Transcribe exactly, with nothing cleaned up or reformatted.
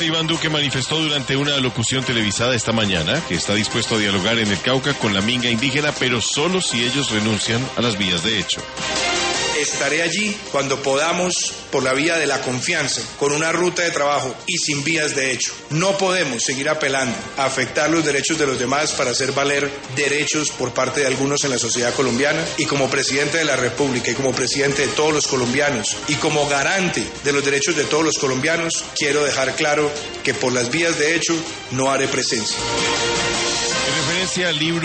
presidente Iván Duque manifestó durante una locución televisada esta mañana que está dispuesto a dialogar en el Cauca con la minga indígena, pero solo si ellos renuncian a las vías de hecho. Estaré allí cuando podamos, por la vía de la confianza, con una ruta de trabajo y sin vías de hecho. No podemos seguir apelando a afectar los derechos de los demás para hacer valer derechos por parte de algunos en la sociedad colombiana. Y como presidente de la República y como presidente de todos los colombianos y como garante de los derechos de todos los colombianos, quiero dejar claro que por las vías de hecho no haré presencia. En referencia al libro